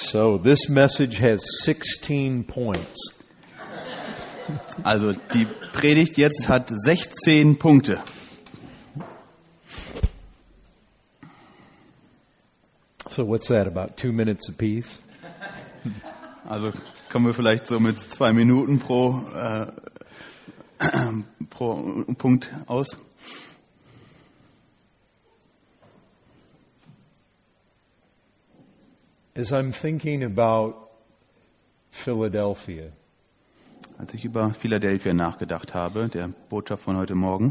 So this message has 16 points. Also die Predigt jetzt hat 16 Punkte. So what's that, about 2 minutes apiece? Also kommen wir vielleicht so mit 2 Minuten pro Punkt aus. As I'm thinking about Philadelphia, Als ich über Philadelphia nachgedacht habe, der Botschaft von heute Morgen,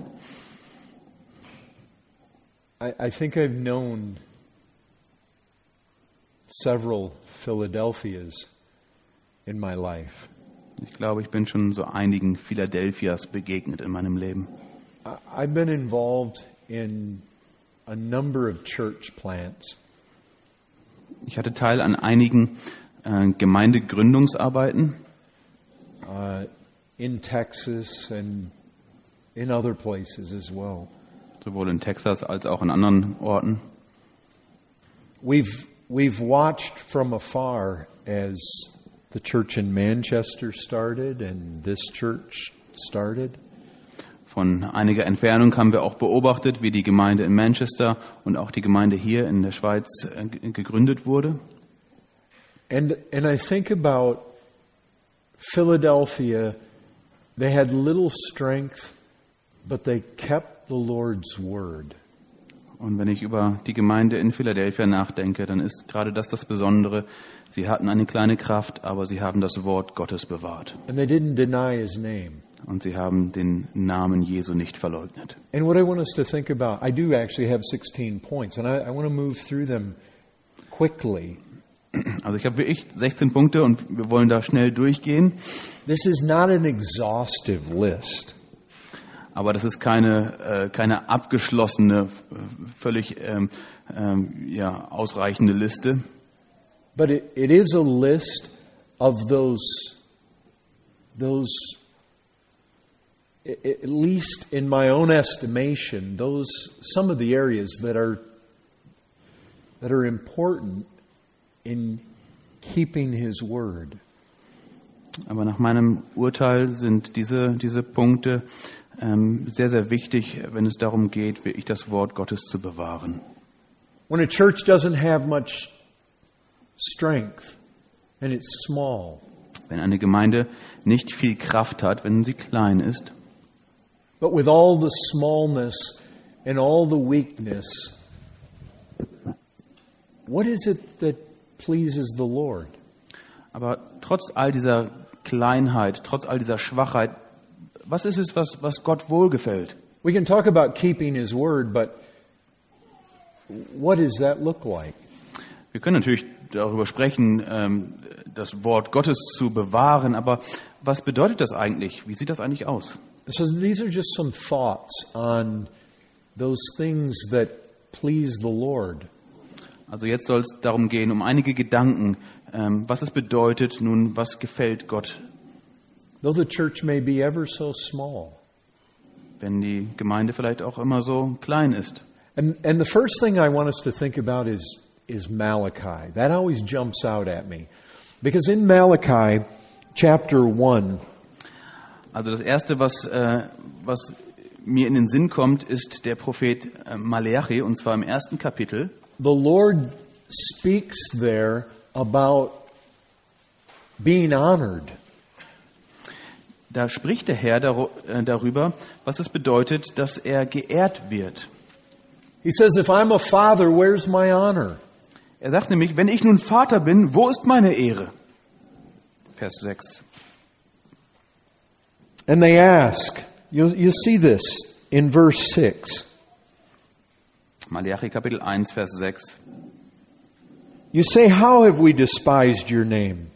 I think I've known several Philadelphias in my life. ich glaube, ich bin schon so einigen Philadelphias begegnet in meinem Leben. I've been involved in a number of church plants. Ich hatte Teil an einigen Gemeindegründungsarbeiten In Texas and in other places as well. sowohl in Texas als auch in anderen Orten. We've watched from afar as the church in Manchester started and this church started. Von einiger Entfernung haben wir auch beobachtet, wie die Gemeinde in Manchester und auch die Gemeinde hier in der Schweiz gegründet wurde. And I think about Philadelphia. They had little strength, but they kept the Lord's word. Und wenn ich über die Gemeinde in Philadelphia nachdenke, dann ist gerade das Besondere. Sie hatten eine kleine Kraft, aber sie haben das Wort Gottes bewahrt. And they didn't deny his name. Und sie haben den Namen Jesu nicht verleugnet. And what I want us to think about, I do actually have 16 points, and I want to move through them quickly. Also ich habe wirklich 16 Punkte und wir wollen da schnell durchgehen. This is not an exhaustive list. Aber das ist keine abgeschlossene, völlig ausreichende Liste. But it is a list of those, at least in my own estimation, some of the areas that are important in keeping His word. Aber nach meinem Urteil sind diese Punkte sehr, sehr wichtig, wenn es darum geht, wirklich das Wort Gottes zu bewahren. When a church doesn't have much strength and it's small, Wenn eine Gemeinde nicht viel Kraft hat, wenn sie klein ist, but with all the smallness and all the weakness, what is it that pleases the Lord? aber trotz all dieser Kleinheit, trotz all dieser Schwachheit, was ist es, was Gott wohlgefällt? We can talk about keeping His word, but what does that look like? Wir können natürlich darüber sprechen, das Wort Gottes zu bewahren, aber was bedeutet das eigentlich? Wie sieht das eigentlich aus? So these are just some thoughts on those things that please the Lord. Also jetzt soll es darum gehen, um einige Gedanken, was es bedeutet, nun, was gefällt Gott, Though the church may be ever so small. wenn die Gemeinde vielleicht auch immer so klein ist. And the first thing I want us to think about is Malachi. That always jumps out at me. Because in Malachi chapter 1, Also das Erste, was mir in den Sinn kommt, ist der Prophet Maleachi, und zwar im 1. Kapitel. the Lord speaks there about being honored. Da spricht der Herr darüber, was es bedeutet, dass er geehrt wird. He says, if I'm a father, where's my honor? Er sagt nämlich, wenn ich nun Vater bin, wo ist meine Ehre? Vers 6. And they ask, you see this in verse 6. Maleachi Kapitel 1, Vers 6. You say, how have we despised your name?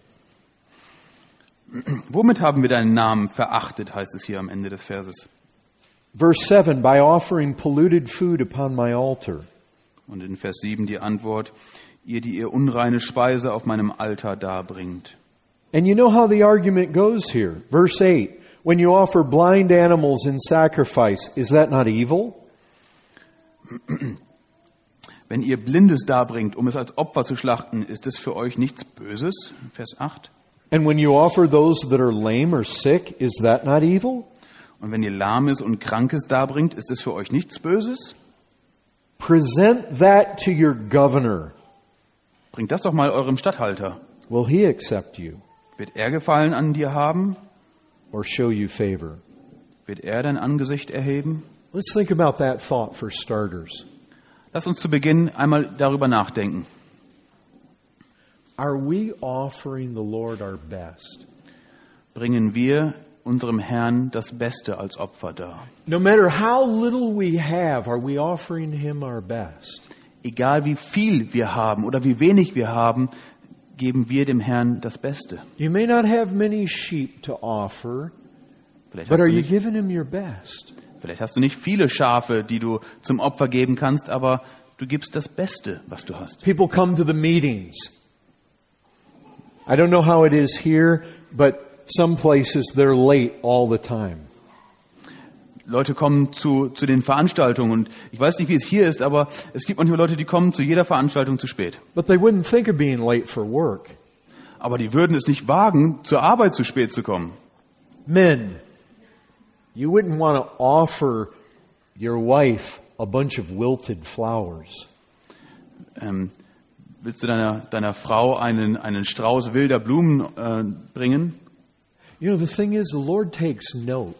Womit haben wir deinen Namen verachtet, heißt es hier am Ende des Verses. Verse 7, by offering polluted food upon my altar. Und in Vers 7 die Antwort, ihr, die ihr unreine Speise auf meinem Altar darbringt. And you know how the argument goes here. Verse 8, when you offer blind animals in sacrifice, is that not evil? Wenn ihr Blindes darbringt, um es als Opfer zu schlachten, ist es für euch nichts Böses? Vers 8. And when you offer those that are lame or sick, is that not evil? Und wenn ihr Lahmes und Krankes darbringt, ist es für euch nichts Böses? Present that to your governor. Bringt das doch mal eurem Statthalter. Will he accept you Wird er Gefallen an dir haben? or show you favor? Wird er dein Angesicht erheben? Let's think about that thought for starters. Lass uns zu Beginn einmal darüber nachdenken. Are we offering the Lord our best? Bringen wir unserem Herrn das Beste als Opfer dar? No matter how little we have, are we offering him our best? Egal wie viel wir haben oder wie wenig wir haben, geben wir dem Herrn das Beste. You may not have many sheep to offer, Vielleicht but hast, are du you nicht, giving him your best? vielleicht hast du nicht viele Schafe, die du zum Opfer geben kannst, aber du gibst das Beste, was du hast. People come to the meetings. I don't know how it is here, but some places they're late all the time. Leute kommen zu den Veranstaltungen und ich weiß nicht, wie es hier ist, aber es gibt manchmal Leute, die kommen zu jeder Veranstaltung zu spät. But they wouldn't think of being late for work. Aber die würden es nicht wagen, zur Arbeit zu spät zu kommen. Men, you wouldn't want to offer your wife a bunch of wilted flowers. Willst du deiner Frau einen Strauß wilder Blumen bringen? You know, the thing is, the Lord takes note.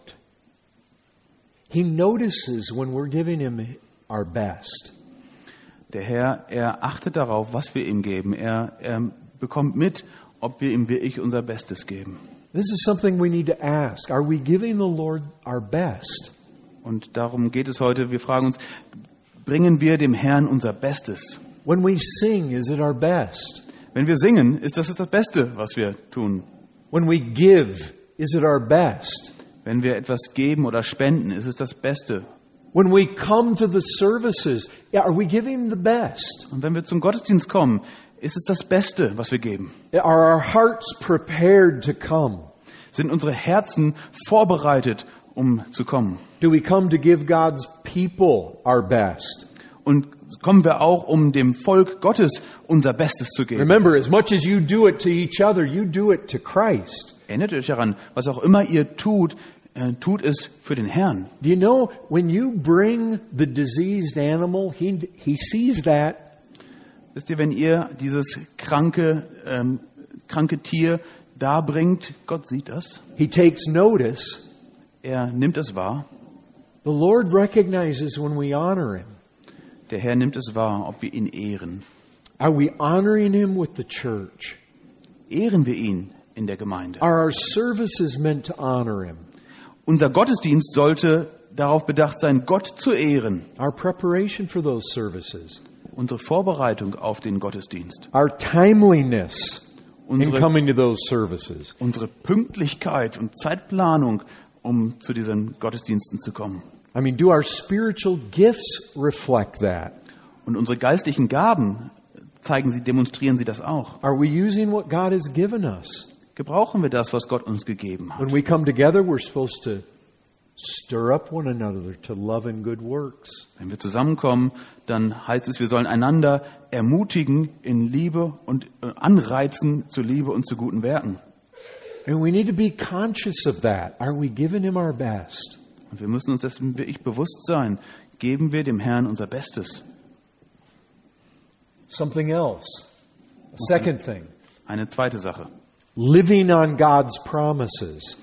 He notices when we're giving him our best. Der Herr, er achtet darauf, was wir ihm geben. Er bekommt mit, ob wir ihm wirklich unser Bestes geben. This is something we need to ask. Are we giving the Lord our best? Und darum geht es heute. Wir fragen uns, bringen wir dem Herrn unser Bestes? When we sing, is it our best? Wenn wir singen, ist das Beste, was wir tun. When we give, is it our best? Wenn wir etwas geben oder spenden, ist es das Beste. When we come to the services, are we giving the best? Und wenn wir zum Gottesdienst kommen, ist es das Beste, was wir geben. Are our hearts prepared to come? Sind unsere Herzen vorbereitet, um zu kommen? Do we come to give God's people our best? Und kommen wir auch, um dem Volk Gottes unser Bestes zu geben? Remember, as much as you do it to each other, you do it to Christ. Erinnert euch daran, was auch immer ihr tut, tut es für den Herrn. Do you know, when you bring the diseased animal, he sees that. Wisst ihr, wenn ihr dieses kranke Tier darbringt, Gott sieht das. He takes notice. Er nimmt es wahr. The Lord recognizes when we honor him. Der Herr nimmt es wahr, ob wir ihn ehren. Are we honoring him with the church? Ehren wir ihn in der Gemeinde? Are our services meant to honor him? Unser Gottesdienst sollte darauf bedacht sein, Gott zu ehren. Our preparation for those services. Unsere Vorbereitung auf den Gottesdienst. Our timeliness in Unsere, coming to those services. unsere Pünktlichkeit und Zeitplanung, um zu diesen Gottesdiensten zu kommen. I mean, do our spiritual gifts reflect that? Und unsere geistlichen Gaben demonstrieren sie das auch. Are we using what God has given us? Gebrauchen wir das, was Gott uns gegeben hat? When we come together, we're supposed to stir up one another to love and good works. Wenn wir zusammenkommen, dann heißt es, wir sollen einander ermutigen in Liebe und anreizen zur Liebe und zu guten Werken. And we need to be conscious of that. Are we giving him our best? Und wir müssen uns dessen wirklich bewusst sein. Geben wir dem Herrn unser Bestes. Something else. A second thing. Eine zweite Sache. Living on God's promises.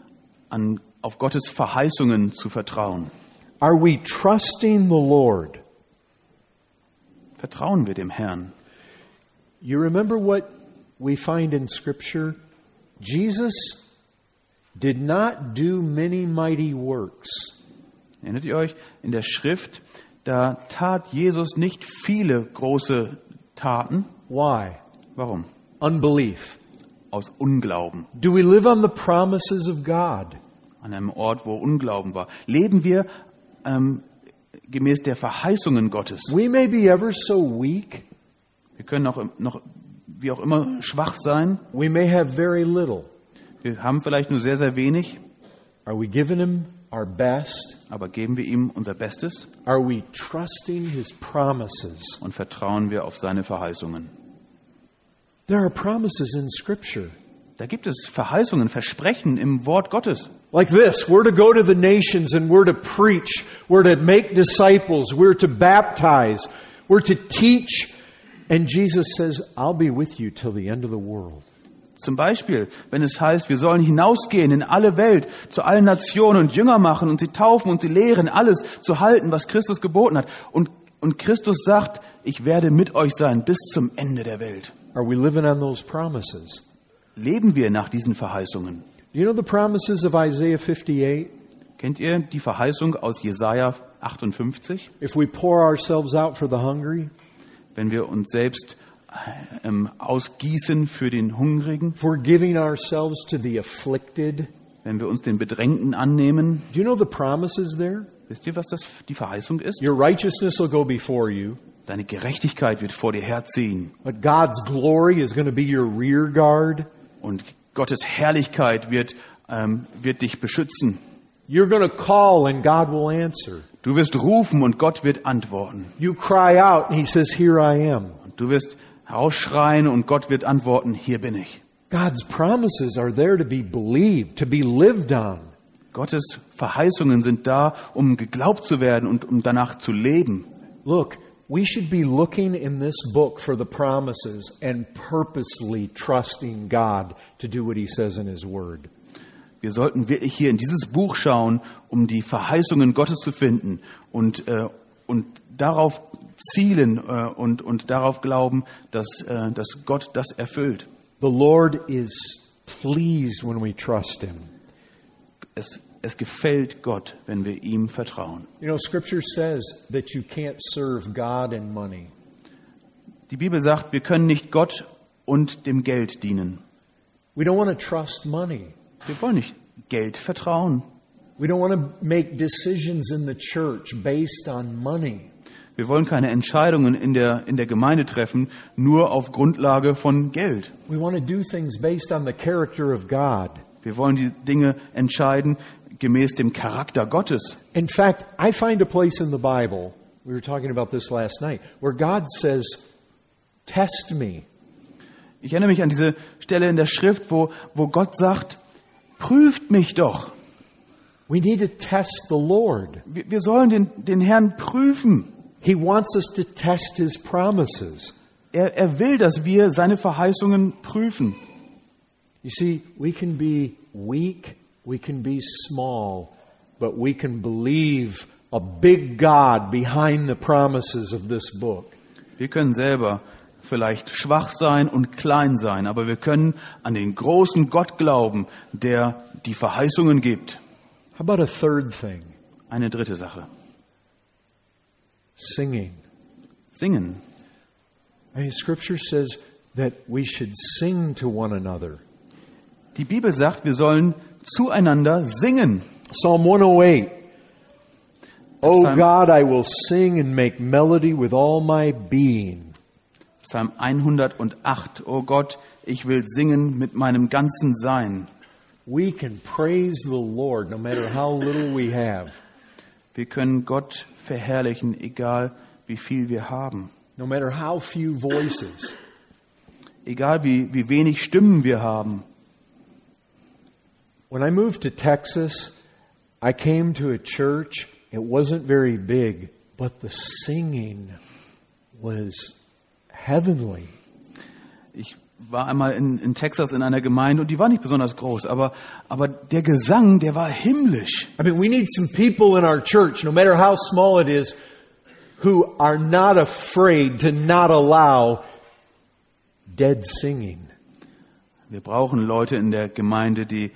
Auf Gottes Verheißungen zu vertrauen. Are we trusting the Lord? Vertrauen wir dem Herrn. You remember what we find in Scripture? Jesus did not do many mighty works. Erinnert ihr euch? In der Schrift, da tat Jesus nicht viele große Taten. Why? Warum? Unbelief. Aus Unglauben. Do we live on the promises of God? An einem Ort, wo Unglauben war. Leben wir gemäß der Verheißungen Gottes. We may be ever so weak. Wir können auch noch wie auch immer schwach sein. We may have very little. Wir haben vielleicht nur sehr, sehr wenig. Are we giving him our best? Aber geben wir ihm unser Bestes Are we trusting His promises? und vertrauen wir auf seine Verheißungen? There are promises in Scripture. Da gibt es Verheißungen, Versprechen im Wort Gottes. Like this, we're to go to the nations and we're to preach, we're to make disciples, we're to baptize, we're to teach. And Jesus says, I'll be with you till the end of the world. Zum Beispiel, wenn es heißt, wir sollen hinausgehen in alle Welt, zu allen Nationen und Jünger machen und sie taufen und sie lehren, alles zu halten, was Christus geboten hat. Und Christus sagt, ich werde mit euch sein bis zum Ende der Welt. Are we living on those promises? Leben wir nach diesen Verheißungen? You know the promises of Isaiah 58? Kennt ihr die Verheißung aus Jesaja 58? If we pour ourselves out for the hungry, Wenn wir uns selbst ausgießen für den Hungrigen, if we're giving ourselves to the afflicted, wenn wir uns den Bedrängten annehmen, do you know the promises there? wisst ihr, was das die Verheißung ist? Your righteousness will go before you, Deine Gerechtigkeit wird vor dir herziehen but God's glory is going to be your rear guard. und Gottes Herrlichkeit wird dich beschützen. You're going to call and God will answer. Du wirst rufen und Gott wird antworten. You cry out and He says, here I am. Und du wirst herausschreien und Gott wird antworten, hier bin ich. God's promises are there to be believed, to be lived on. Gottes Verheißungen sind da, um geglaubt zu werden und um danach zu leben. Look, we should be looking in this book for the promises and purposely trusting God to do what He says in His Word. Wir sollten wirklich hier in dieses Buch schauen, um die Verheißungen Gottes zu finden und darauf zielen und darauf glauben, dass Gott das erfüllt. The Lord is pleased when we trust Him. Es gefällt Gott, wenn wir ihm vertrauen. You know, Scripture says that you can't serve God and money. Die Bibel sagt, wir können nicht Gott und dem Geld dienen. We don't want to trust money. Wir wollen nicht Geld vertrauen. We don't want to make decisions in the church based on money. Wir wollen keine Entscheidungen in der Gemeinde treffen, nur auf Grundlage von Geld. We want to do things based on the character of God. Wir wollen die Dinge entscheiden gemäß dem Charakter Gottes. In fact, I find a place in the Bible, we were talking about this last night, where God says, test me. Ich erinnere mich an diese Stelle in der Schrift, wo Gott sagt, prüft mich doch. We need to test the Lord. Wir sollen den Herrn prüfen. He wants us to test His promises. Er will, dass wir seine Verheißungen prüfen. You see, we can be weak, we can be small, but we can believe a big God behind the promises of this book. Wir können selber vielleicht schwach sein und klein sein, aber wir können an den großen Gott glauben, der die Verheißungen gibt. How about a third thing? Eine dritte Sache. Singing. Singen. I mean, Scripture says that we should sing to one another. Die Bibel sagt, wir sollen zueinander singen. Psalm 108. Oh Psalm- God, I will sing and make melody with all my being. Psalm 108. Oh Gott, ich will singen mit meinem ganzen Sein. We can praise the Lord no matter how little we have, Wir können Gott verherrlichen, egal wie viel wir haben. no matter how few voices. Egal wie wenig Stimmen wir haben. When I moved to Texas, I came to a church. It wasn't very big, but the singing was heavenly. Ich war einmal in Texas in einer Gemeinde und die war nicht besonders groß, aber der Gesang, der war himmlisch. I mean, we need some people in our church, no matter how small it is, who are not afraid to not allow dead singing. Wir brauchen Leute in der Gemeinde, die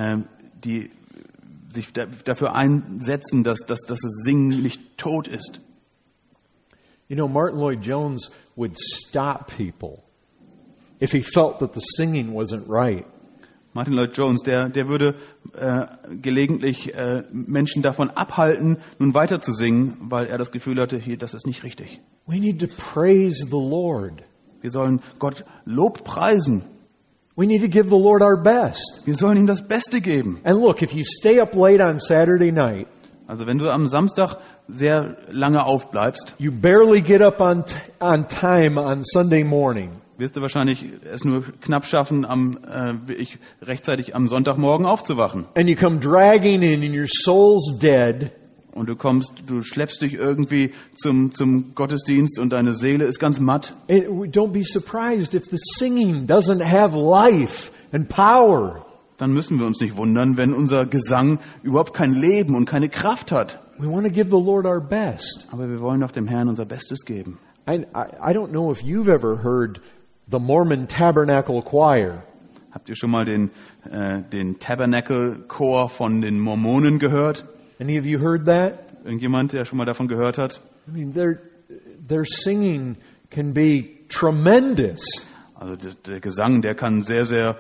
sich dafür einsetzen, dass das Singen nicht tot ist. You know, Martin Lloyd-Jones would stop people if he felt that the singing wasn't right. Martin Lloyd-Jones, der würde gelegentlich Menschen davon abhalten, nun weiter zu singen, weil er das Gefühl hatte, hier, das ist nicht richtig. We need to praise the Lord. Wir sollen Gott Lob preisen. We need to give the Lord our best. Wir sollen ihm das Beste geben. And look, if you stay up late on Saturday night, Also wenn du am Samstag sehr lange aufbleibst, you barely get up on time on Sunday morning. wirst du wahrscheinlich es nur knapp schaffen, rechtzeitig am Sonntagmorgen aufzuwachen. And you come dragging in and your soul's dead. Und du schleppst dich irgendwie zum Gottesdienst und deine Seele ist ganz matt. Don't be surprised if the singing doesn't have life and power. Dann müssen wir uns nicht wundern, wenn unser Gesang überhaupt kein Leben und keine Kraft hat. We want to give the Lord our best. Aber wir wollen doch dem Herrn unser Bestes geben. I don't know if you've ever heard the Mormon Tabernacle Choir. Habt ihr schon mal den Tabernacle-Chor von den Mormonen gehört? Any of you heard that? Irgendjemand, der schon mal davon gehört hat? I mean, their singing can be tremendous. Also der Gesang, der kann sehr, sehr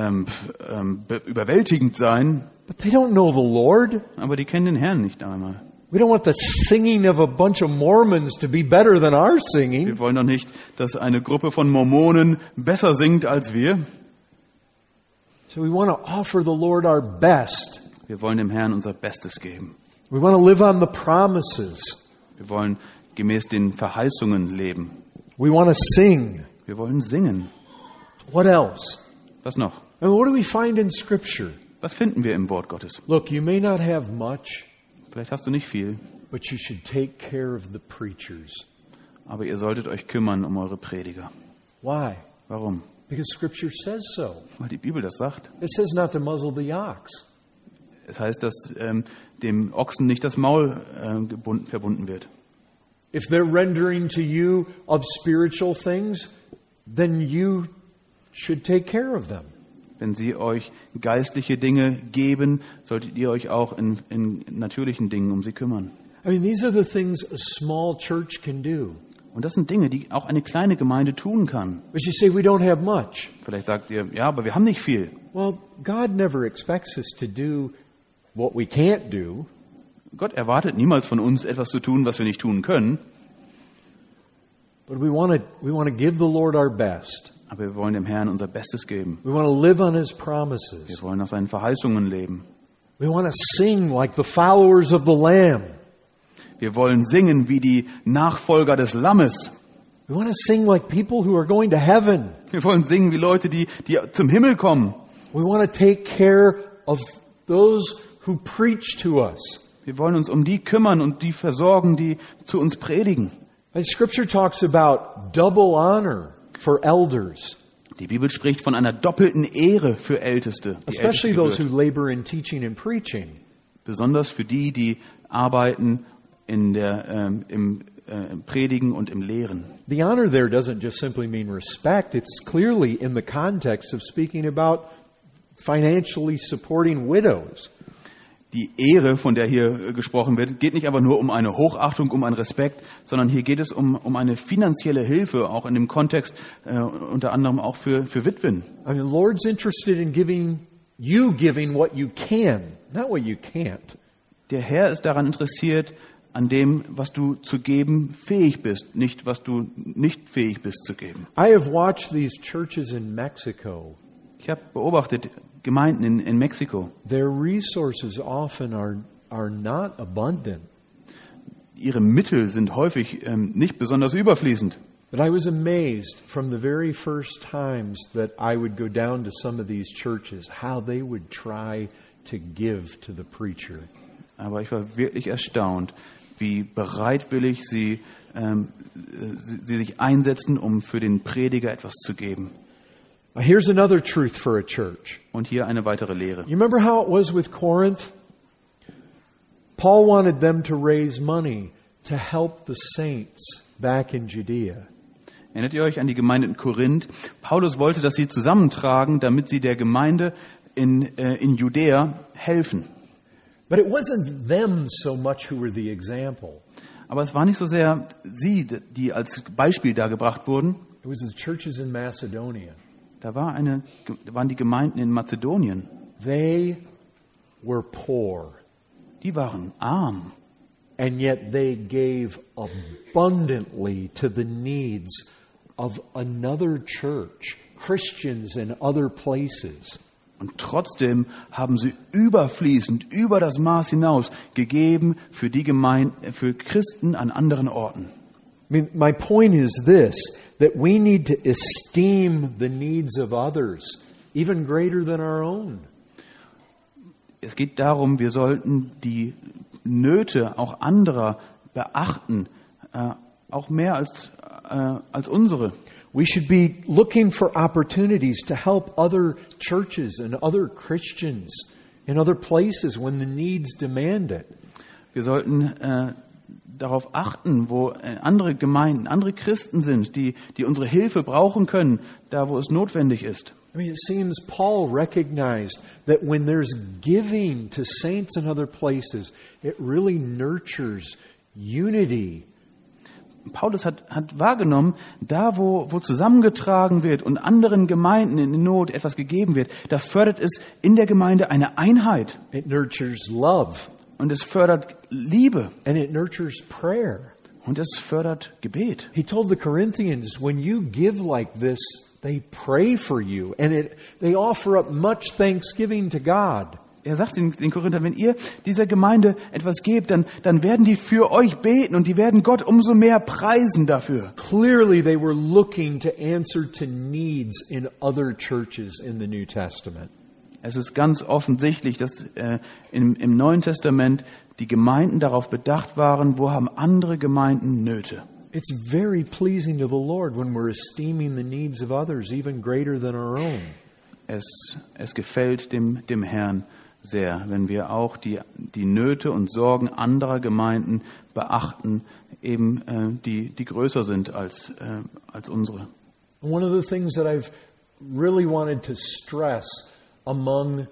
überwältigend sein. But they don't know the Lord. Aber die kennen den Herrn nicht einmal. We don't want the singing of a bunch of Mormons to be better than our singing. Wir wollen doch nicht, dass eine Gruppe von Mormonen besser singt als wir. So we want to offer the Lord our best. Wir wollen dem Herrn unser Bestes geben. We want to live on the promises. Wir wollen gemäß den Verheißungen leben. We want to sing. Wir wollen singen. What else? Was noch? And what do we find in Scripture? Was finden wir im Wort Gottes? Look, you may not have much, Vielleicht hast du nicht viel, but you should take care of the preachers. aber ihr solltet euch kümmern um eure Prediger. Why? Warum? Because Scripture says so. Weil die Bibel das sagt. It says not to muzzle the ox. Es heißt, dass dem Ochsen nicht das Maul verbunden wird. If they're rendering to you of spiritual things, then you should take care of them. Wenn sie euch geistliche Dinge geben, solltet ihr euch auch in natürlichen Dingen um sie kümmern. I mean, these are the things a small church can do. Und das sind Dinge, die auch eine kleine Gemeinde tun kann. But you say we don't have much. Vielleicht sagt ihr, ja, aber wir haben nicht viel. Well, God never expects us to do what we can't do. Gott erwartet niemals von uns, etwas zu tun, was wir nicht tun können. But we want to give the Lord our best. Aber wir wollen dem Herrn unser Bestes geben. We want to live on His Wir promises. wollen nach seinen Verheißungen leben. We want to sing like the followers of the Lamb. Wir wollen singen wie die Nachfolger des Lammes. We want to sing like people who are going to heaven. Wir wollen singen wie Leute, die zum Himmel kommen. We want to take care of those who preach to us. Wir wollen uns um die kümmern und die versorgen, die zu uns predigen. And Scripture talks about double honor for elders, Die Bibel spricht von einer doppelten Ehre für Älteste. Die especially Älteste those who gebührt. labor in teaching and preaching. Besonders für die arbeiten im Predigen und im Lehren. The honor there doesn't just simply mean respect. It's clearly in the context of speaking about financially supporting widows. Die Ehre, von der hier gesprochen wird, geht nicht einfach nur um eine Hochachtung, um einen Respekt, sondern hier geht es um eine finanzielle Hilfe, auch in dem Kontext unter anderem auch für Witwen. I mean, the Lord's interested in giving what you can, not what you can't. Der Herr ist daran interessiert, an dem, was du zu geben fähig bist, nicht was du nicht fähig bist zu geben. I have watched these churches in Mexico. Ich habe beobachtet Gemeinden in Mexiko. Their resources often are not abundant. Ihre Mittel sind häufig nicht besonders überfließend. But I was amazed from the very first times that I would go down to some of these churches, how they would try to give to the preacher. Aber ich war wirklich erstaunt, wie bereitwillig sie sich einsetzen, um für den Prediger etwas zu geben. Now, here's another truth for a church. Und hier eine weitere Lehre. You remember how it was with Corinth? Paul wanted them to raise money to help the saints back in Judea. Erinnert ihr euch an die Gemeinde in Korinth? Paulus wollte, dass sie zusammentragen, damit sie der Gemeinde in Judäa helfen. But it wasn't them so much who were the example. Aber es war nicht so sehr sie, die als Beispiel da gebracht wurden. It was the churches in Macedonia. Da waren die Gemeinden in Mazedonien. They were poor, Die waren arm. and yet they gave abundantly to the needs of another church Christians in other places. Und trotzdem haben sie überfließend, über das Maß hinaus gegeben für die Gemeinden, für Christen an anderen Orten. I mean, my point is this, that we need to esteem the needs of others, even greater than our own. Es geht darum, wir sollten die Nöte auch anderer beachten, auch mehr als unsere. We should be looking for opportunities to help other churches and other Christians in other places when the needs demand it. Wir sollten darauf achten, wo andere Gemeinden, andere Christen sind, die unsere Hilfe brauchen können, da wo es notwendig ist. I mean, it seems Paul recognized that when there's giving to saints in other places, it really nurtures unity. Paulus hat wahrgenommen, da wo zusammengetragen wird und anderen Gemeinden in Not etwas gegeben wird, da fördert es in der Gemeinde eine Einheit. It nurtures love. Und es fördert Liebe. And it nurtures prayer. Und es fördert Gebet. He told the Corinthians, when you give like this, they pray for you. And they offer up much thanksgiving to God. Er sagt den Korinthern, wenn ihr dieser Gemeinde etwas gebt, dann werden die für euch beten und die werden Gott umso mehr preisen dafür. Clearly they were looking to answer to needs in other churches in the New Testament. Es ist ganz offensichtlich, dass im Neuen Testament die Gemeinden darauf bedacht waren, wo haben andere Gemeinden Nöte. It's very pleasing to the Lord when we're esteeming the needs of others even greater than our own. Es gefällt dem Herrn sehr, wenn wir auch die Nöte und Sorgen anderer Gemeinden beachten, eben die größer sind als unsere. One of the things that I've really wanted to stress among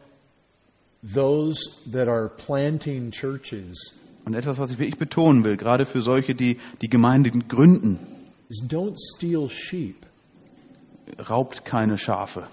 those that are planting churches Und etwas, was ich wirklich betonen will, gerade für solche, die Gemeinden gründen, is don't steal sheep. raubt keine Schafe.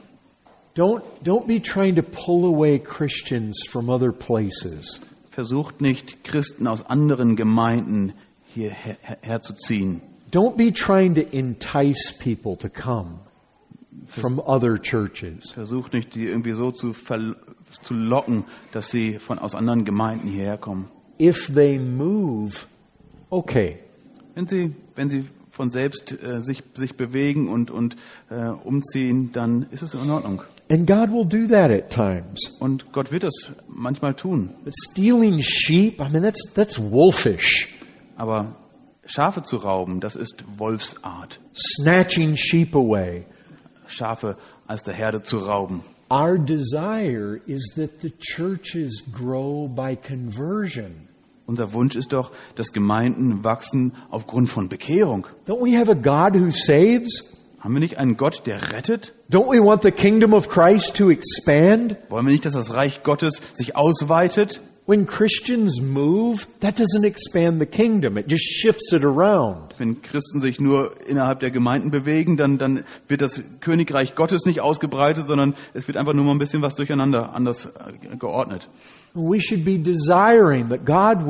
Don't be trying to pull away Christians from other places. Versucht nicht, Christen aus anderen Gemeinden hierher zu ziehen. Don't be trying to entice people to come from other churches. Versucht nicht, die irgendwie so zu locken, dass sie aus anderen Gemeinden hierher kommen. If they move, okay. Wenn sie von selbst sich bewegen und umziehen, dann ist es in Ordnung. And God will do that at times. Und Gott wird das manchmal tun. But stealing sheep, I mean, that's wolfish. Aber Schafe zu rauben, das ist Wolfsart. Snatching sheep away. Schafe aus der Herde zu rauben. Our desire is that the churches grow by conversion. Unser Wunsch ist doch, dass Gemeinden wachsen aufgrund von Bekehrung. Don't we have a God who saves? Haben wir nicht einen Gott, der rettet? Don't we want the kingdom of Christ to expand? Wollen wir nicht, dass das Reich Gottes sich ausweitet? When Christians move, that doesn't expand the kingdom. It just shifts it around. Wenn Christen sich nur innerhalb der Gemeinden bewegen, dann wird das Königreich Gottes nicht ausgebreitet, sondern es wird einfach nur mal ein bisschen was durcheinander anders geordnet. We should be desiring that God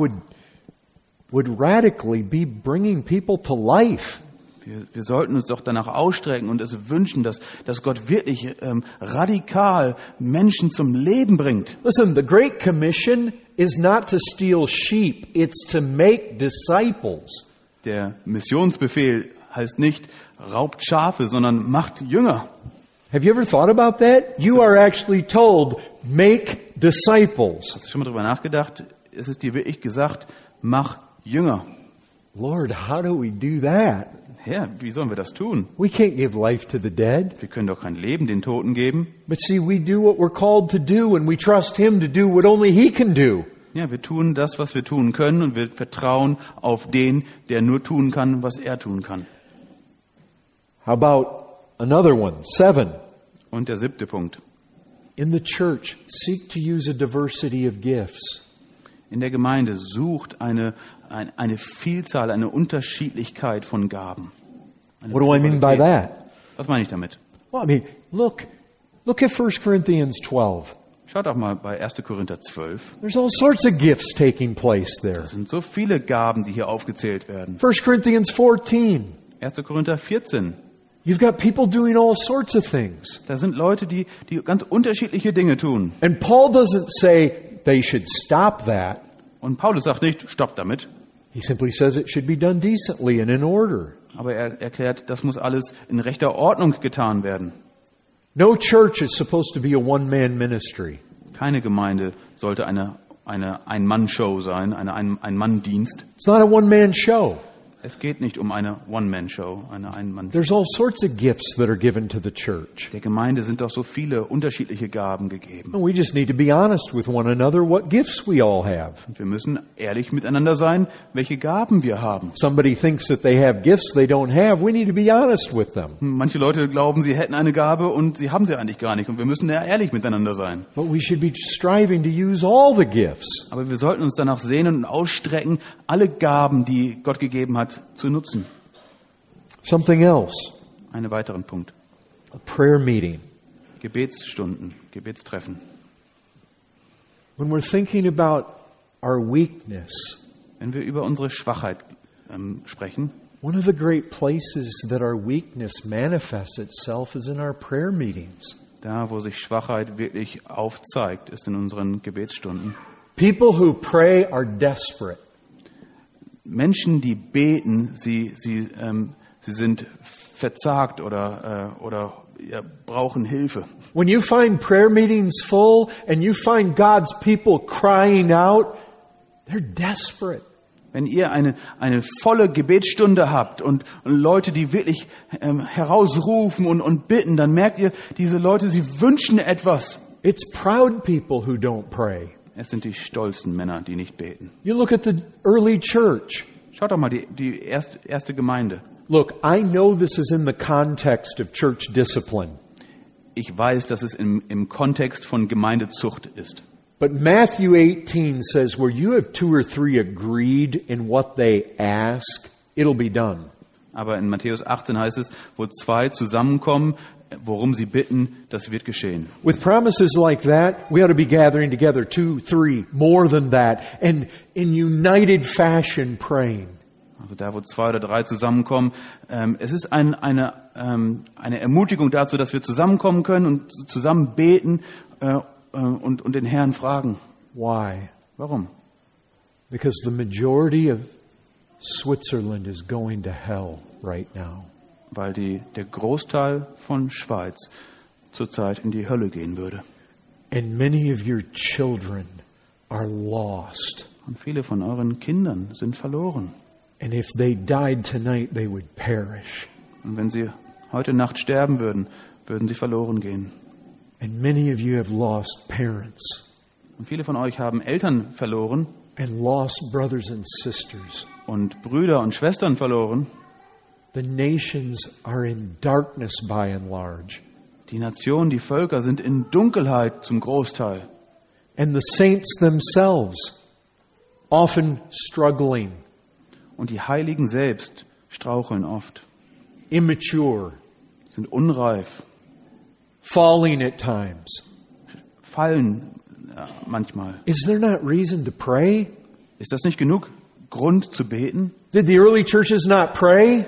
would radically be bringing people to life. Wir sollten uns doch danach ausstrecken und es wünschen, dass Gott wirklich radikal Menschen zum Leben bringt. Listen, the Great Commission is not to steal sheep, it's to make disciples. Der Missionsbefehl heißt nicht, raubt Schafe, sondern macht Jünger. Have you ever thought about that? You are actually told, make disciples. Hast du schon mal drüber nachgedacht? Es ist dir wirklich gesagt, mach Jünger. Lord, how do we do that? Herr, wie sollen wir das tun? We can't give life to the dead. Wir können doch kein Leben den Toten geben. But see, we do what we're called to do and we trust Him to do what only He can do. Ja, wir tun das, was wir tun können und wir vertrauen auf den, der nur tun kann, was er tun kann. How about another one? 7. Und der 7. Punkt. In the church, seek to use a diversity of gifts. In der Gemeinde sucht eine Vielzahl, eine Unterschiedlichkeit von Gaben. What do I mean by that? Was meine ich damit? Well, I mean, look at 1 Corinthians 12. Schaut doch mal bei 1. Korinther 12. There's all sorts of gifts taking place there. Es sind so viele Gaben, die hier aufgezählt werden. 1 Corinthians 14. 1. Korinther 14. You've got people doing all sorts of things. Da sind Leute, die ganz unterschiedliche Dinge tun. And Paul doesn't say they should stop that. Und Paulus sagt nicht, stopp damit. He simply says it should be done decently and in order. Aber er erklärt, das muss alles in rechter Ordnung getan werden. No church is supposed to be a one-man ministry. Keine Gemeinde sollte eine Ein-Mann-Show sein, eine Ein-Mann-Dienst. It's not a one-man show. Es geht nicht um eine One-Man-Show, eine Ein-Mann. There's all sorts of gifts that are given to the church. Der Gemeinde sind doch so viele unterschiedliche Gaben gegeben. And we just need to be honest with one another what gifts we all have. Und wir müssen ehrlich miteinander sein, welche Gaben wir haben. Somebody thinks that they have gifts they don't have. We need to be honest with them. Manche Leute glauben, sie hätten eine Gabe und sie haben sie eigentlich gar nicht. Und wir müssen ja ehrlich miteinander sein. But we should be striving to use all the gifts. Aber wir sollten uns danach sehnen und ausstrecken, alle Gaben, die Gott gegeben hat, zu nutzen. Something else. Einen weiteren Punkt. A prayer meeting. Gebetsstunden, Gebetstreffen. When we're thinking about our weakness, Wenn wir über unsere Schwachheit sprechen, one of the great places that our weakness manifests itself is in our prayer meetings. da wo sich Schwachheit wirklich aufzeigt, ist in unseren Gebetsstunden. People who pray are desperate. Menschen, die beten, sie sind verzagt oder brauchen Hilfe. When you find prayer meetings full and you find God's people crying out, they're desperate. Wenn ihr eine volle Gebetsstunde habt und Leute, die wirklich herausrufen und bitten, dann merkt ihr, diese Leute, sie wünschen etwas. It's proud people who don't pray. Es sind die stolzen Männer, die nicht beten. You look at the early church. Schaut doch mal die erste Gemeinde. Look, I know this is in the context of church discipline. Ich weiß, dass es im Kontext von Gemeindezucht ist. But Matthew 18 says, where you have 2 or 3 agreed in what they ask, it'll be done. Aber in Matthäus 18 heißt es, wo 2 zusammenkommen, worum sie bitten, das wird geschehen. With promises like that, we ought to be gathering together 2, 3, more than that, and in united fashion praying. Also da, wo 2 oder 3 zusammenkommen, es ist eine Ermutigung dazu, dass wir zusammenkommen können und zusammen beten und den Herrn fragen. Why? Warum? Because the majority of Switzerland is going to hell right now. Weil der Großteil von Schweiz zurzeit in die Hölle gehen würde. And many of your children are lost. Und viele von euren Kindern sind verloren. And if they died tonight, they would perish. Und wenn sie heute Nacht sterben würden, würden sie verloren gehen. And many of you have lost parents Und viele von euch haben Eltern verloren and lost brothers and sisters. und Brüder und Schwestern verloren. The nations are in darkness by and large. Die Nationen, die Völker sind in Dunkelheit zum Großteil. And the saints themselves often struggling, Und die Heiligen selbst straucheln oft, immature, sind unreif, falling at times. fallen manchmal. Is there not reason to pray? Ist das nicht genug Grund zu beten? Did the early churches not pray?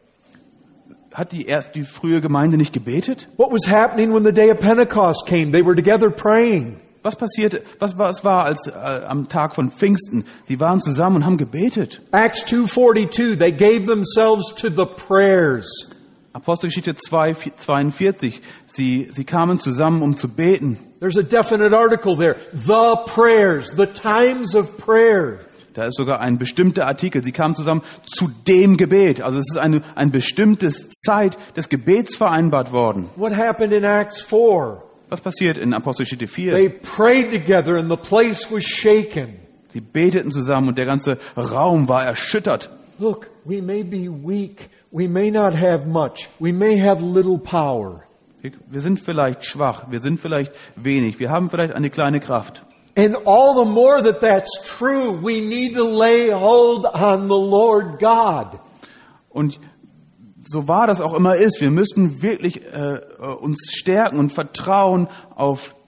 Hat die frühe Gemeinde nicht gebetet? What was happening when the day of Pentecost came? They were together praying. Was passierte? Was war als am Tag von Pfingsten? Sie waren zusammen und haben gebetet. Acts 2:42, they gave themselves to the prayers. Apostelgeschichte 2:42. Sie kamen zusammen, um zu beten. There's a definite article there. The prayers, the times of prayer. Da ist sogar ein bestimmter Artikel. Sie kamen zusammen zu dem Gebet. Also es ist ein bestimmtes Zeit des Gebets vereinbart worden. What happened in Acts 4? Was passiert in Apostelgeschichte 4? They prayed together and the place was shaken. Sie beteten zusammen und der ganze Raum war erschüttert. Look, we may be weak. We may not have much. We may have little power. Wir sind vielleicht schwach. Wir sind vielleicht wenig. Wir haben vielleicht eine kleine Kraft. And all the more that that's true, we need to lay hold on the Lord God. Und so wahr das auch immer ist, wir müssten wirklich uns stärken und vertrauen auf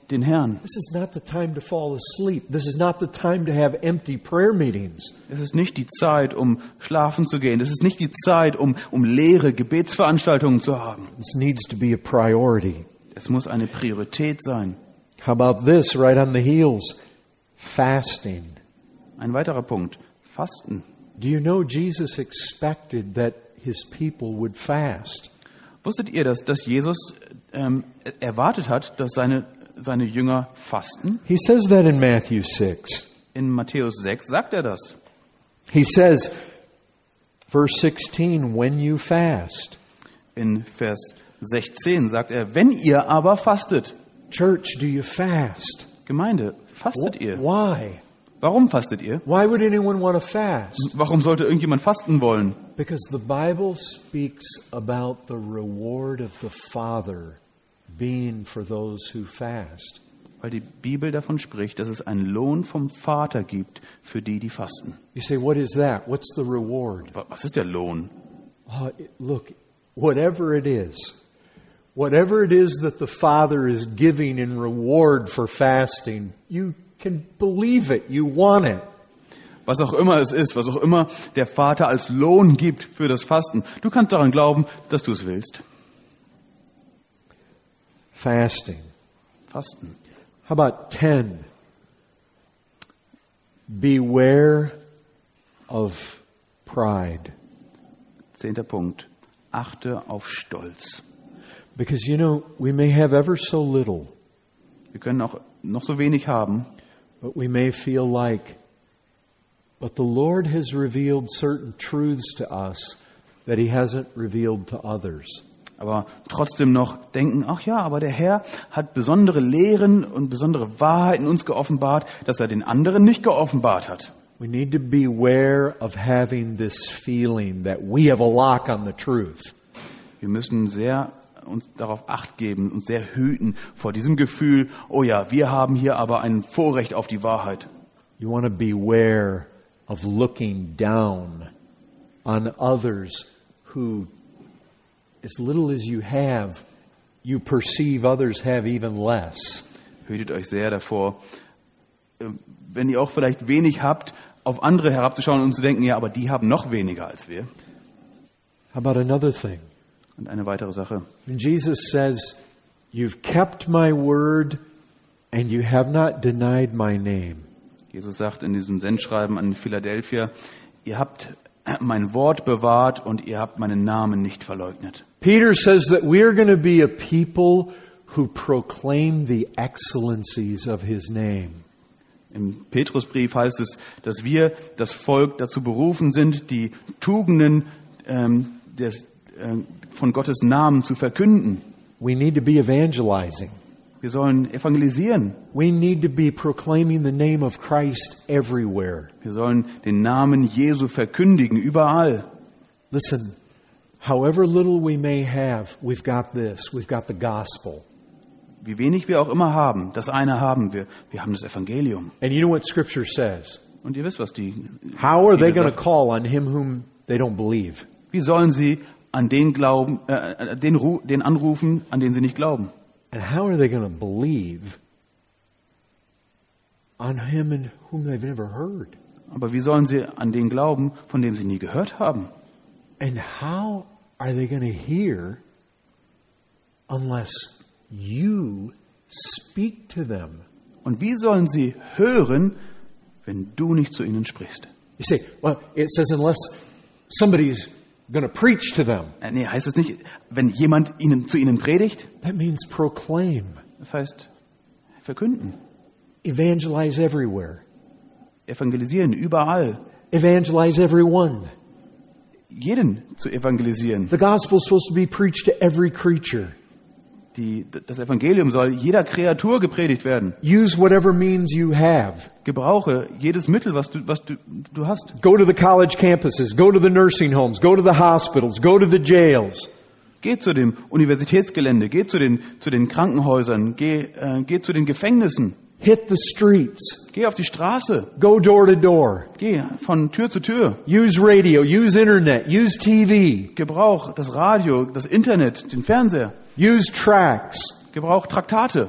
den Herrn. This is not the time to fall asleep. This is not the time to have empty prayer meetings. Es ist nicht die Zeit, um schlafen zu gehen. Es ist nicht die Zeit, um leere Gebetsveranstaltungen zu haben. This needs to be a priority. Es muss eine Priorität sein. How about this right on the heels? Fasting. Ein weiterer Punkt. Fasten. Do you know Jesus expected that his people would fast? Wusstet ihr, dass Jesus erwartet hat, dass seine Jünger fasten? He says that in Matthew 6. In Matthäus 6 sagt er das. He says, verse 16, when you fast. In Vers 16 sagt er, wenn ihr aber fastet. Church, do you fast? Gemeinde, fastet ihr? Why? Warum fastet ihr? Why would anyone want to fast? Warum sollte irgendjemand fasten wollen? Because the Bible speaks about the reward of the Father being for those who fast. Weil die Bibel davon spricht, dass es einen Lohn vom Vater gibt für die, die fasten. You say, what is that? What's the reward? Was ist der Lohn? Oh, look, whatever it is that the Father is giving in reward for fasting, you can believe it, you want it. Was auch immer es ist, was auch immer der Vater als Lohn gibt für das Fasten, du kannst daran glauben, dass du es willst. Fasting. Fasten. How about 10? Beware of pride. 10. Punkt. Achte auf Stolz. Because, you know, we may have ever so little, Wir können auch noch so wenig haben, but we may feel like, but the Lord has revealed certain truths to us that He hasn't revealed to others. aber trotzdem noch denken, ach ja, aber der Herr hat besondere Lehren und besondere Wahrheiten uns geoffenbart, dass er den anderen nicht geoffenbart hat. We need to beware of having this feeling that we have a lock on the truth. Wir müssen sehr uns darauf Acht geben und sehr hüten vor diesem Gefühl, oh ja, wir haben hier aber ein Vorrecht auf die Wahrheit. You want to beware of looking down on others who, as little as you have, you perceive others have even less. Hütet euch sehr davor, wenn ihr auch vielleicht wenig habt, auf andere herabzuschauen und zu denken, ja, aber die haben noch weniger als wir. How about another thing? Und eine weitere Sache. When Jesus says, you've kept my word and you have not denied my name. Jesus sagt in diesem Sendschreiben an Philadelphia, ihr habt mein Wort bewahrt und ihr habt meinen Namen nicht verleugnet. Peter says that we are going to be a people who proclaim the excellencies of his name. Im Petrusbrief heißt es, dass wir, das Volk, dazu berufen sind, die Tugenden von Gottes Namen zu verkünden. We need to be evangelizing. Wir sollen evangelisieren. We need to be proclaiming the name of Christ everywhere. Wir sollen den Namen Jesu verkündigen, überall. Listen, however little we may have, we've got this. We've got the gospel. Wie wenig wir auch immer haben, das eine haben wir. Wir haben das Evangelium. And you know what Scripture says? Und ihr wisst, was die How are they Bibel going to sagt. call on him whom they don't believe? Wie sollen sie an den glauben, den anrufen, an den sie nicht glauben? And how are they going to believe on him in whom they've never heard? Aber wie sollen sie an den glauben, von dem sie nie gehört haben? And how are they going to hear unless you speak to them? Und wie sollen sie hören, wenn du nicht zu ihnen sprichst? You say, well, it says unless somebody's going to preach to them. Nee, heißt es nicht, wenn jemand zu ihnen predigt? That means proclaim. Das heißt, verkünden, Evangelize everywhere. evangelisieren, überall. Evangelize everyone. Jeden zu evangelisieren. The gospel is supposed to be preached to every creature. Das Evangelium soll jeder Kreatur gepredigt werden. Use whatever means you have. Gebrauche jedes Mittel, was du hast. Go to the college campuses. Go to the nursing homes. Go to the hospitals. Go to the jails. Geh zu dem Universitätsgelände, geh zu den Krankenhäusern, geh zu den Gefängnissen. Hit the streets. Geh auf die Straße. Go door to door. Geh von Tür zu Tür. Use radio. Use internet. Use TV. Gebrauch das Radio, das Internet, den Fernseher. Use tracts. Gebrauch Traktate.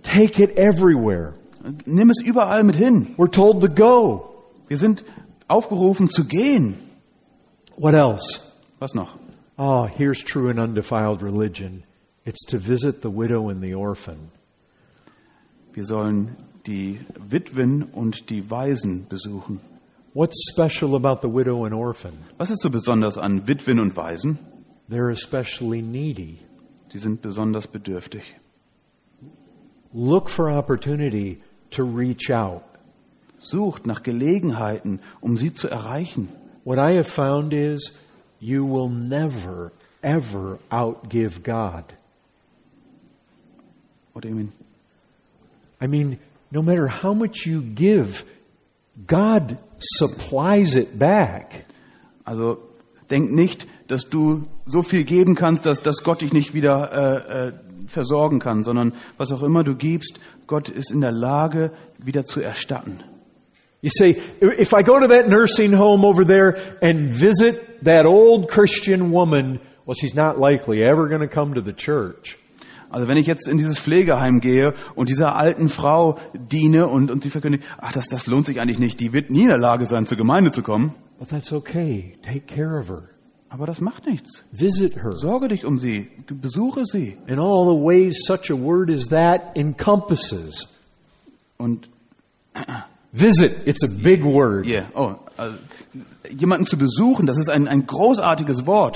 Take it everywhere. Nimm es überall mit hin. We're told to go. Wir sind aufgerufen zu gehen. What else? Was noch? Oh, here's true and undefiled religion. It's to visit the widow and the orphan. Wir sollen die Witwen und die Waisen besuchen. What's special about the widow and orphan? Was ist so besonders an Witwen und Waisen? They're especially needy. Die sind besonders bedürftig. Look for opportunity to reach out. Sucht nach Gelegenheiten, um sie zu erreichen. What I have found is you will never, ever outgive God. What do you mean? I mean, no matter how much you give, God supplies it back. Also denk nicht, dass du so viel geben kannst, dass Gott dich nicht wieder versorgen kann, sondern was auch immer du gibst, Gott ist in der Lage, wieder zu erstatten. You say, if I go to that nursing home over there and visit that old Christian woman, well, she's not likely ever going to come to the church. Also wenn ich jetzt in dieses Pflegeheim gehe und dieser alten Frau diene und sie verkündige, das lohnt sich eigentlich nicht, die wird nie in der Lage sein, zur Gemeinde zu kommen. But that's okay. Take care of her. Aber das macht nichts. Visit her. Sorge dich um sie, besuche sie. In all the ways such a word as that encompasses. Und visit, it's a big word. yeah, also, jemanden zu besuchen, das ist ein großartiges Wort.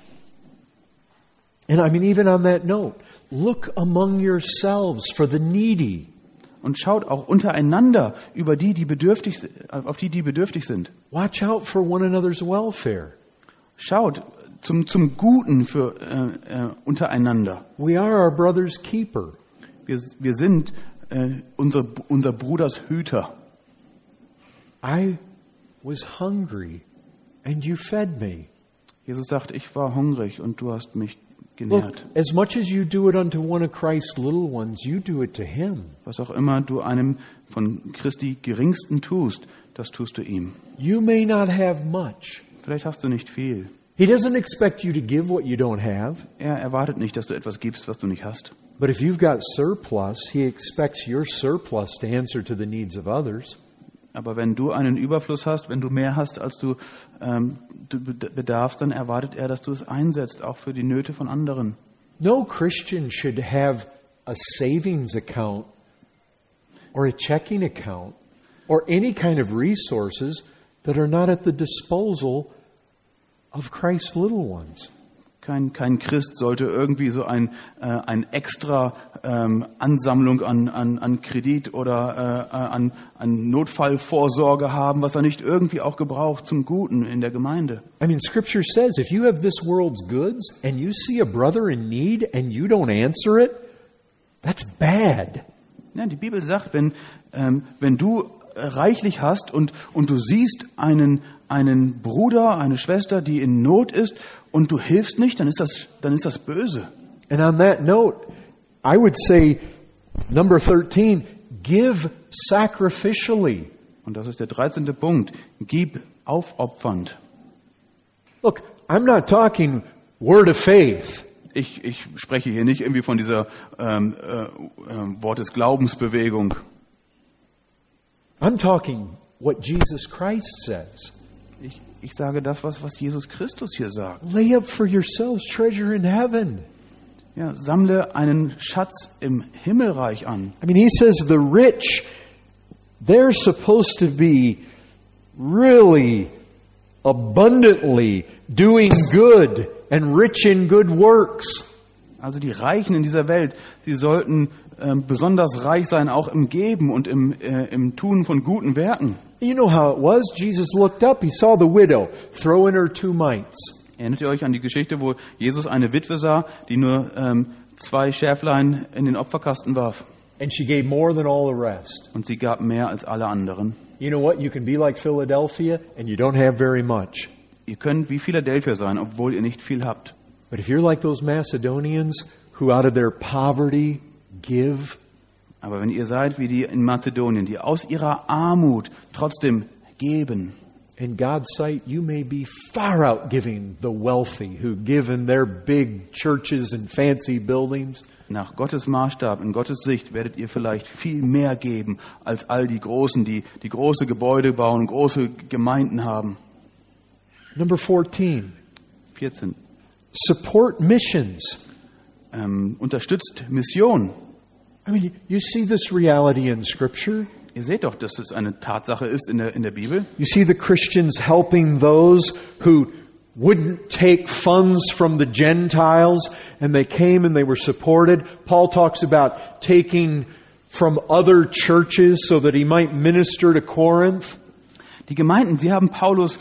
And I mean, even on that note, look among yourselves for the needy. Und schaut auch untereinander auf die, die bedürftig sind. Watch out for one another's welfare. Schaut zum Guten für untereinander. We are our brother's keeper. Wir sind unser Bruders Hüter. I was hungry and you fed me. Jesus sagt, ich war hungrig und du hast mich Look, genährt. as much as you do it unto one of Christ's little ones, you do it to him. Was auch immer du einem von Christi Geringsten tust, das tust du ihm. You may not have much. Vielleicht hast du nicht viel. He doesn't expect you to give what you don't have. Er erwartet nicht, dass du etwas gibst, was du nicht hast. But if you've got surplus, he expects your surplus to answer to the needs of others. Aber wenn du einen Überfluss hast, wenn du mehr hast, als du bedarfst, dann erwartet er, dass du es einsetzt, auch für die Nöte von anderen. No Christian should have a savings account or a checking account or any kind of resources that are not at the disposal of Christ's little ones. Kein Christ sollte irgendwie so ein extra Ansammlung an Kredit oder an Notfallvorsorge haben, was er nicht irgendwie auch gebraucht zum Guten in der Gemeinde. I mean, Scripture says if you have this world's goods and you see a brother in need and you don't answer it, that's bad. Ja, die Bibel sagt, wenn du reichlich hast und du siehst einen Bruder, eine Schwester, die in Not ist und du hilfst nicht, dann ist das böse. And on that note, I would say, number 13, give sacrificially. Und das ist der 13. Punkt. Gib aufopfernd. Look, I'm not talking word of faith. Ich spreche hier nicht irgendwie von dieser Wort des Glaubensbewegung. I'm talking what Jesus Christ says. Ich sage das, was Jesus Christus hier sagt. Lay up for yourselves treasure in heaven. Ja, sammle einen Schatz im Himmelreich an. I mean, he says the rich, they're supposed to be really abundantly doing good and rich in good works. Also die Reichen in dieser Welt, die sollten besonders reich sein, auch im Geben und im Tun von guten Werken. You know how it was. Jesus looked up, he saw the widow throw in her 2 mites. Erinnert ihr euch an die Geschichte, wo Jesus eine Witwe sah, die nur 2 Schärflein in den Opferkasten warf? And she gave more than all the rest. Und sie gab mehr als alle anderen. You know what? You can be like Philadelphia and you don't have very much. Ihr könnt wie Philadelphia sein, obwohl ihr nicht viel habt. But if you're like those Macedonians who out of their poverty give, Aber wenn ihr seid wie die in Mazedonien, die aus ihrer Armut trotzdem geben, In God's sight, you may be far outgiving the wealthy who give in their big churches and fancy buildings. Nach Gottes Maßstab, in Gottes Sicht werdet ihr vielleicht viel mehr geben als all die Großen, die große Gebäude bauen, große Gemeinden haben. Number 14. 14. Support missions. Unterstützt Mission. I mean, you see this reality in Scripture. Ihr seht doch, dass es eine Tatsache ist in der Bibel. You see the Christians helping those who wouldn't take funds from the Gentiles, and they came and they were supported. Paul talks about taking from other churches so that he might minister to Corinth. Die Gemeinden, sie haben Paulus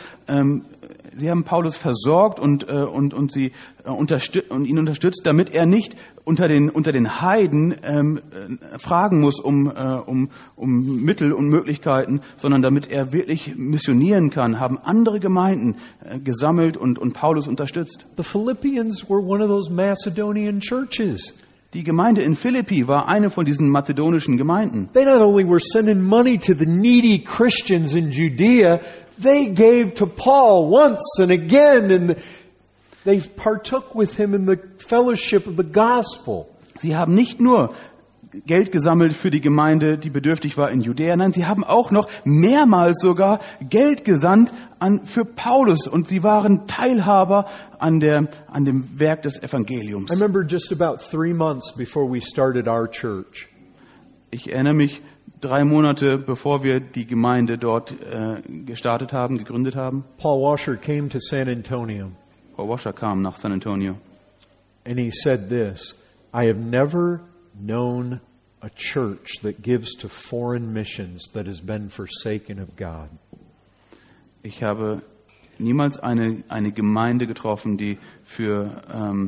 versorgt und sie ihn unterstützt, damit er nicht unter den Heiden fragen muss um Mittel und Möglichkeiten, sondern damit er wirklich missionieren kann, haben andere Gemeinden gesammelt und Paulus unterstützt. The Philippians were one of those Macedonian churches. Die Gemeinde in Philippi war eine von diesen mazedonischen Gemeinden. They not only were sending money to the needy Christians in Judea, they gave to Paul once and again, and they partook with him in the fellowship of the gospel. Sie haben nicht nur Geld gesammelt für die Gemeinde, die bedürftig war in Judäa, nein, sie haben auch noch mehrmals sogar Geld gesandt für Paulus, und sie waren Teilhaber an dem Werk des Evangeliums. I remember just about 3 months before we started our church. Ich erinnere mich, 3 Monate bevor wir die Gemeinde dort gegründet haben. Paul Washer came to San Antonio. Paul Washer kam nach San Antonio. And he said this, I have never known a church that gives to foreign missions that has been forsaken of God. Ich habe niemals eine Gemeinde getroffen, die für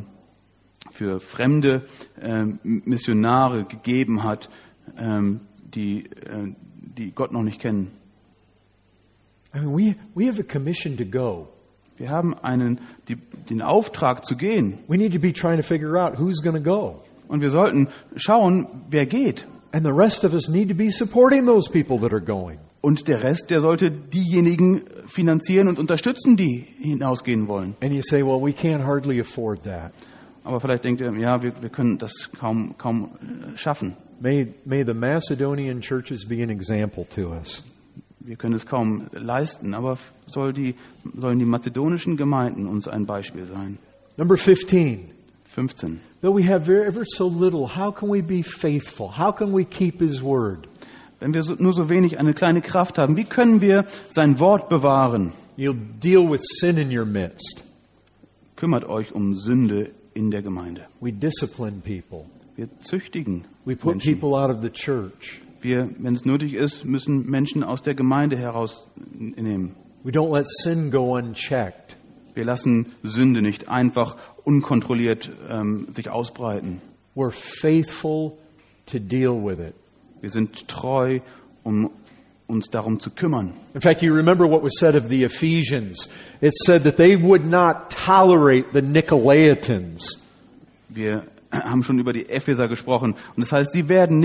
fremde Missionare gegeben hat, die Gott noch nicht kennen. I mean, we have a commission to go. Wir haben den Auftrag zu gehen. We need to be trying to figure out who's going to go. Und wir sollten schauen, wer geht. And the rest of us need to be supporting those people that are going. Und der Rest, der sollte diejenigen finanzieren und unterstützen, die hinausgehen wollen. And you say, well, we can't hardly afford that. Aber vielleicht denkt ihr, ja, wir können das kaum schaffen. May the Macedonian churches be an example to us. Wir können es kaum leisten, aber sollen die mazedonischen Gemeinden uns ein Beispiel sein. Number 15. 15. Though we have ever so little, how can we be faithful? How can we keep His word? Wenn wir nur so wenig eine kleine Kraft haben, wie können wir sein Wort bewahren? You'll deal with sin in your midst. Kümmert euch um Sünde in der Gemeinde. We discipline people. Wir züchtigen We put Menschen. people out of the church. Wir, wenn es nötig ist, müssen Menschen aus der Gemeinde herausnehmen. We don't let sin go unchecked. Wir lassen Sünde nicht einfach unkontrolliert sich ausbreiten. We're faithful to deal with it. Wir sind treu, um uns darum zu kümmern. In fact, you remember what was said of the Ephesians. It said that they would not tolerate the Nicolaitans. Wir haben schon über die Epheser gesprochen. Und das heißt, sie werden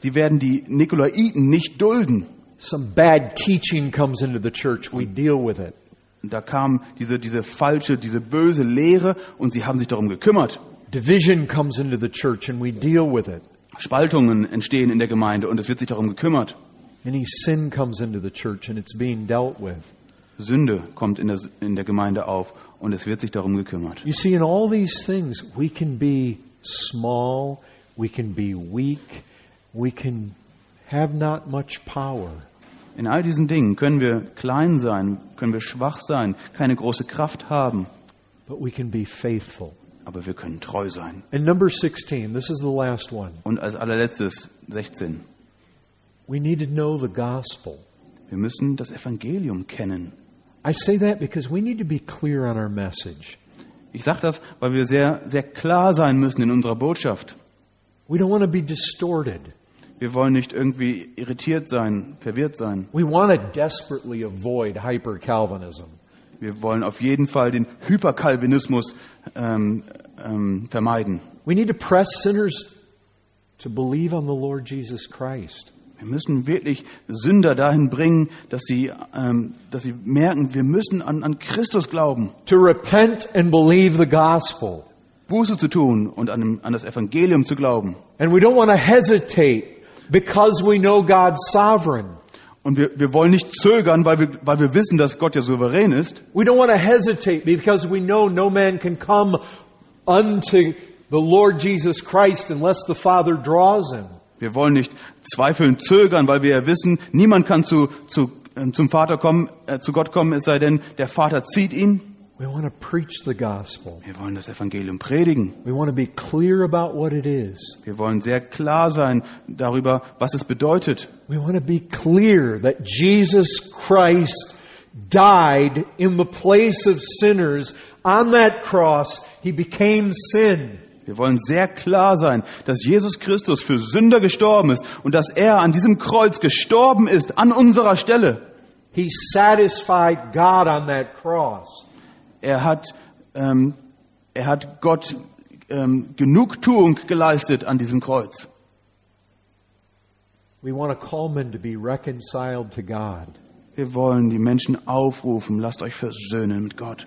die Nikolaiten nicht dulden. Some bad teaching comes into the church. We deal with it. Und da kam diese falsche, diese böse Lehre, und sie haben sich darum gekümmert. Division comes into the church and we deal with it. Spaltungen entstehen in der Gemeinde, und es wird sich darum gekümmert. Any sin comes into the church and it's being dealt with. Sünde kommt in der Gemeinde auf, und es wird sich darum gekümmert. You see, in all these things, we can be small, we can be weak, we can have not much power. In all diesen Dingen können wir klein sein, können wir schwach sein, keine große Kraft haben, But we can be faithful. aber wir können treu sein. And number 16, this is the last one. Und als allerletztes 16. We need to know the gospel. Wir müssen das Evangelium kennen. I say that because we need to be clear on our message. Ich sage das, weil wir sehr, sehr klar sein müssen in unserer Botschaft. We don't want to be distorted. Wir wollen nicht irgendwie irritiert sein, verwirrt sein. We want to desperately avoid hyper-Calvinism. Wir wollen auf jeden Fall den Hyperkalvinismus vermeiden. We need to press sinners to believe on the Lord Jesus Christ. Wir müssen wirklich Sünder dahin bringen, dass sie merken, wir müssen an Christus glauben. To repent and believe the gospel. Buße zu tun und an das Evangelium zu glauben. And we don't want to hesitate because we know God's sovereign. Und wir wollen nicht zögern, weil wir wissen, dass Gott ja souverän ist. We don't want to hesitate because we know no man can come unto the Lord Jesus Christ unless the Father draws him. Wir wollen nicht zweifeln, zögern, weil wir ja wissen, niemand kann zum Vater kommen, zu Gott kommen, es sei denn, der Vater zieht ihn. We want to preach the gospel. Wir wollen das Evangelium predigen. We want to be clear about what it is. Wir wollen sehr klar sein darüber, was es bedeutet. We want to be clear that Jesus Christ died in the place of sinners. On that cross, He became sin. Wir wollen sehr klar sein, dass Jesus Christus für Sünder gestorben ist und dass er an diesem Kreuz gestorben ist, an unserer Stelle. He satisfied God on that cross. Er hat Gott Genugtuung geleistet an diesem Kreuz. We want to call men to be reconciled to God. Wir wollen die Menschen aufrufen, lasst euch versöhnen mit Gott.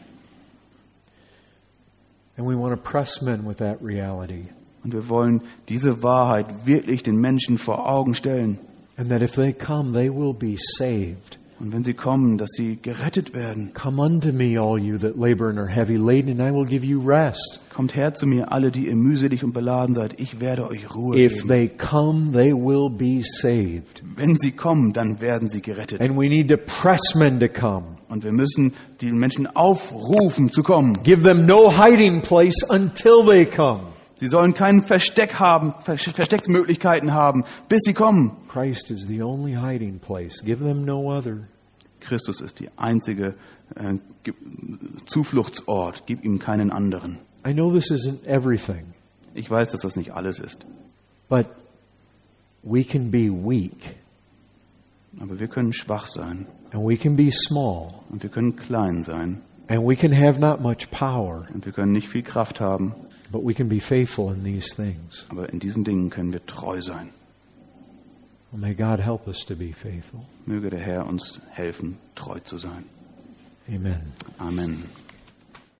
And we want to press men with that reality. Und wir wollen diese Wahrheit wirklich den Menschen vor Augen stellen. And that if they come, they will be saved. Und wenn sie kommen, dass sie gerettet werden. Come unto me, all you that labor and are heavy laden, and I will give you rest. Kommt her zu mir, alle, die ihr mühselig und beladen seid. Ich werde euch Ruhe If geben. they come, they will be saved. Wenn sie kommen, dann werden sie gerettet. And we need to press men to come. Und wir müssen die Menschen aufrufen, zu kommen. Give them no hiding place until they come. Sie sollen keinen Verstecksmöglichkeiten haben, bis sie kommen. Christ is the only hiding place. Give them no other. Christus ist die einzige Zufluchtsort. Gib ihm keinen anderen. I know this isn't everything, Ich weiß, dass das nicht alles ist. but we can be weak Aber wir können schwach sein. and we can be small Und wir können klein sein. and we can have not much power, Und wir können nicht viel Kraft haben. but we can be faithful in these things. Aber in diesen Dingen können wir treu sein. Well, may God help us to be faithful. Möge der Herr uns helfen, treu zu sein. Amen. Amen.